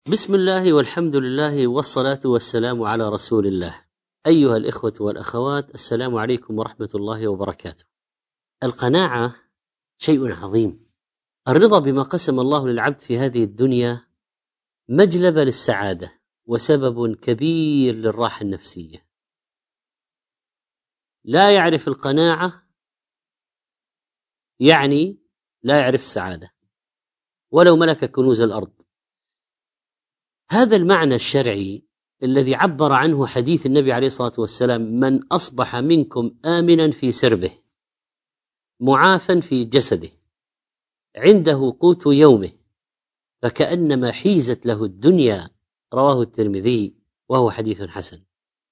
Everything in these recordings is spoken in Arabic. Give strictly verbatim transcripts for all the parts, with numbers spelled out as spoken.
بسم الله والحمد لله والصلاة والسلام على رسول الله. أيها الإخوة والأخوات، السلام عليكم ورحمة الله وبركاته. القناعة شيء عظيم. الرضا بما قسم الله للعبد في هذه الدنيا مجلبة للسعادة وسبب كبير للراحة النفسية. لا يعرف القناعة يعني لا يعرف السعادة ولو ملك كنوز الأرض. هذا المعنى الشرعي الذي عبر عنه حديث النبي عليه الصلاة والسلام: من أصبح منكم آمنا في سربه معافا في جسده عنده قوت يومه فكأنما حيزت له الدنيا، رواه الترمذي وهو حديث حسن.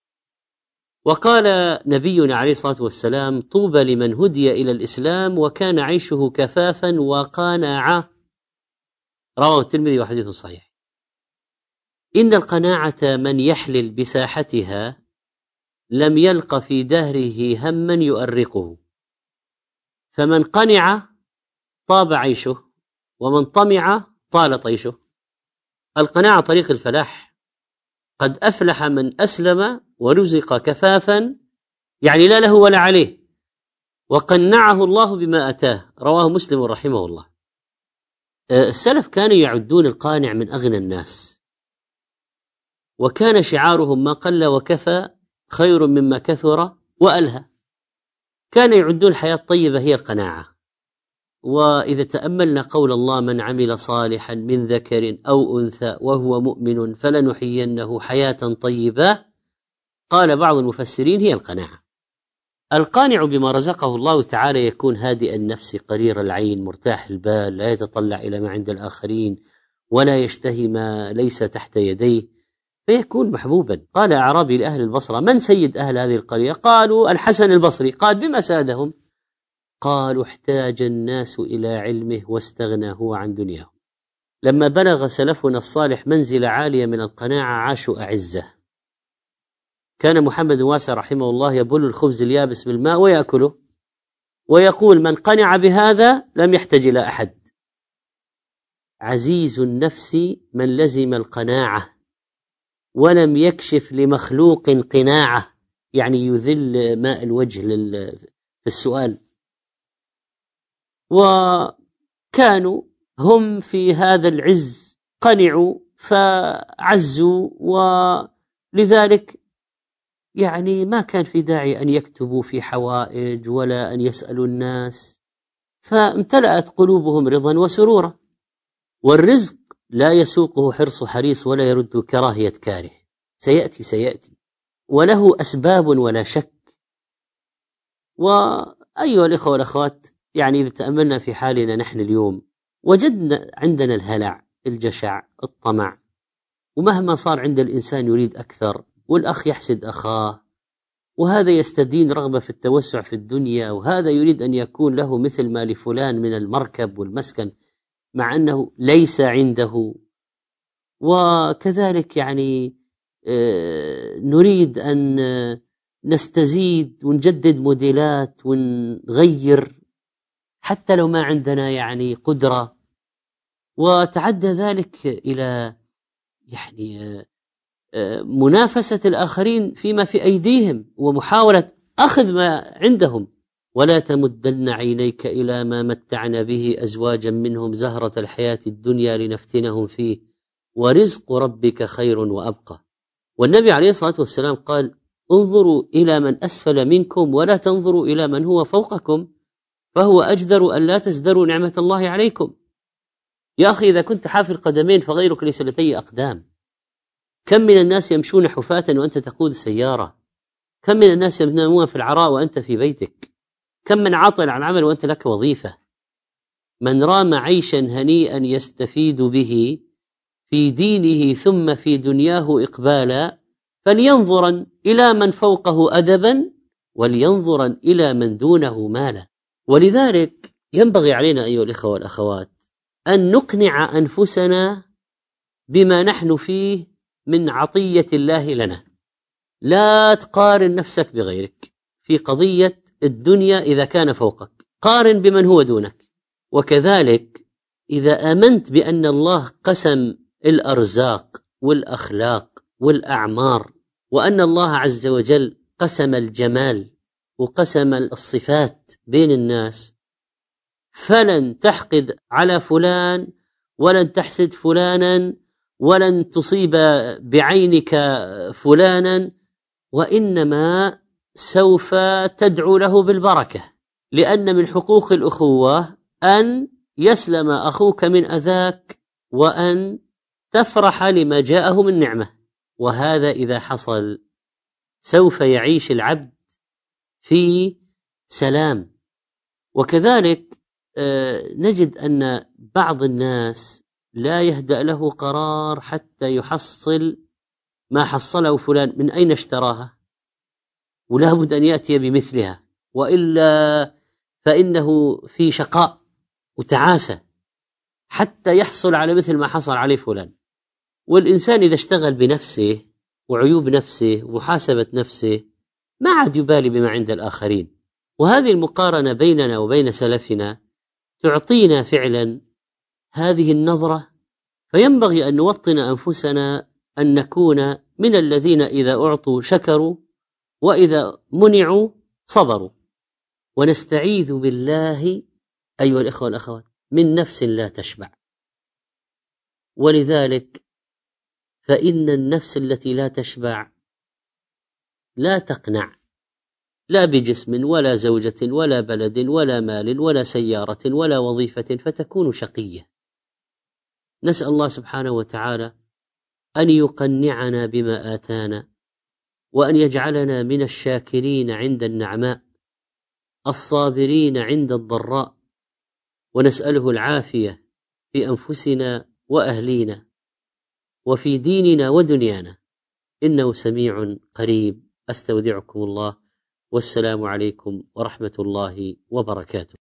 وقال نبينا عليه الصلاة والسلام: طوبى لمن هدي إلى الإسلام وكان عيشه كفافا وقناعة، رواه الترمذي وحديث صحيح. إن القناعة من يحلل بساحتها لم يلق في دهره هما يؤرقه، فمن قنع طاب عيشه ومن طمع طال طيشه. القناعة طريق الفلاح. قد أفلح من أسلم ورزق كفافا، يعني لا له ولا عليه، وقنعه الله بما أتاه، رواه مسلم رحمه الله. السلف كانوا يعدون القانع من أغنى الناس، وكان شعارهم: ما قل وكفى خير مما كثر وألهى. كانوا يعدون الحياة الطيبة هي القناعة. وإذا تأملنا قول الله: من عمل صالحا من ذكر أو أنثى وهو مؤمن فلنحيينه حياة طيبة، قال بعض المفسرين هي القناعة. القانع بما رزقه الله تعالى يكون هادئ النفس قرير العين مرتاح البال، لا يتطلع إلى ما عند الآخرين ولا يشتهي ما ليس تحت يديه، فيكون محبوبا. قال أعرابي لأهل البصرة: من سيد أهل هذه القرية؟ قالوا: الحسن البصري. قال: بما سادهم؟ قالوا: احتاج الناس إلى علمه واستغنى هو عن دنياه. لما بلغ سلفنا الصالح منزل عالية من القناعة عاشوا أعزة. كان محمد واسع رحمه الله يبل الخبز اليابس بالماء ويأكله، ويقول: من قنع بهذا لم يحتاج إلى أحد. عزيز النفس من لزم القناعة ولم يكشف لمخلوق قناعة، يعني يذل ماء الوجه في السؤال. وكانوا هم في هذا العز قنعوا فعزوا، ولذلك يعني ما كان في داعي أن يكتبوا في حوائج ولا أن يسألوا الناس، فامتلأت قلوبهم رضا وسرورا. والرزق لا يسوقه حرص حريص ولا يرد كراهية كاره، سيأتي سيأتي وله أسباب ولا شك. وأيها الإخوة والأخوات، يعني إذا تأملنا في حالنا نحن اليوم وجدنا عندنا الهلع، الجشع، الطمع، ومهما صار عند الإنسان يريد أكثر، والأخ يحسد أخاه، وهذا يستدين رغبة في التوسع في الدنيا، وهذا يريد أن يكون له مثل ما لفلان من المركب والمسكن مع أنه ليس عنده. وكذلك يعني نريد أن نستزيد ونجدد موديلات ونغير حتى لو ما عندنا يعني قدرة، وتعدى ذلك إلى يعني منافسة الآخرين فيما في أيديهم ومحاولة أخذ ما عندهم. ولا تمدن عينيك إلى ما متعنا به أزواجا منهم زهرة الحياة الدنيا لنفتنهم فيه ورزق ربك خير وأبقى. والنبي عليه الصلاة والسلام قال: انظروا إلى من أسفل منكم ولا تنظروا إلى من هو فوقكم فهو أجدر أن لا تزدروا نعمة الله عليكم. يا أخي، إذا كنت حافي القدمين فغيرك ليس لديه أقدام. كم من الناس يمشون حفاة وأنت تقود سيارة؟ كم من الناس ينامون في العراء وأنت في بيتك؟ كم من عاطل عن عمل وأنت لك وظيفة؟ من رام عيشا هنيئا يستفيد به في دينه ثم في دنياه إقبالا فلينظرا إلى من فوقه أدبا ولينظرا إلى من دونه مالا. ولذلك ينبغي علينا أيها الإخوة والأخوات أن نقنع أنفسنا بما نحن فيه من عطية الله لنا. لا تقارن نفسك بغيرك في قضية الدنيا إذا كان فوقك، قارن بمن هو دونك. وكذلك إذا آمنت بأن الله قسم الأرزاق والأخلاق والأعمار، وأن الله عز وجل قسم الجمال وقسم الصفات بين الناس، فلن تحقد على فلان ولن تحسد فلانا ولن تصيب بعينك فلانا، وإنما سوف تدعو له بالبركة، لأن من حقوق الأخوة أن يسلم أخوك من أذاك وأن تفرح لما جاءه من نعمة. وهذا إذا حصل سوف يعيش العبد في سلام. وكذلك نجد أن بعض الناس لا يهدأ له قرار حتى يحصل ما حصله فلان من أين اشتراها، ولا بد أن يأتي بمثلها، وإلا فإنه في شقاء وتعاسة حتى يحصل على مثل ما حصل عليه فلان. والإنسان إذا اشتغل بنفسه وعيوب نفسه ومحاسبة نفسه ما عاد يبالي بما عند الآخرين. وهذه المقارنة بيننا وبين سلفنا تعطينا فعلا هذه النظرة، فينبغي أن نوطن أنفسنا أن نكون من الذين إذا أعطوا شكروا وإذا منعوا صبروا. ونستعيذ بالله أيها الإخوة والأخوات من نفس لا تشبع. ولذلك فإن النفس التي لا تشبع لا تقنع لا بجسم ولا زوجة ولا بلد ولا مال ولا سيارة ولا وظيفة، فتكون شقية. نسأل الله سبحانه وتعالى أن يقنعنا بما آتانا، وأن يجعلنا من الشاكرين عند النعماء الصابرين عند الضراء، ونسأله العافية في أنفسنا وأهلينا وفي ديننا ودنيانا، إنه سميع قريب. أستودعكم الله، والسلام عليكم ورحمة الله وبركاته.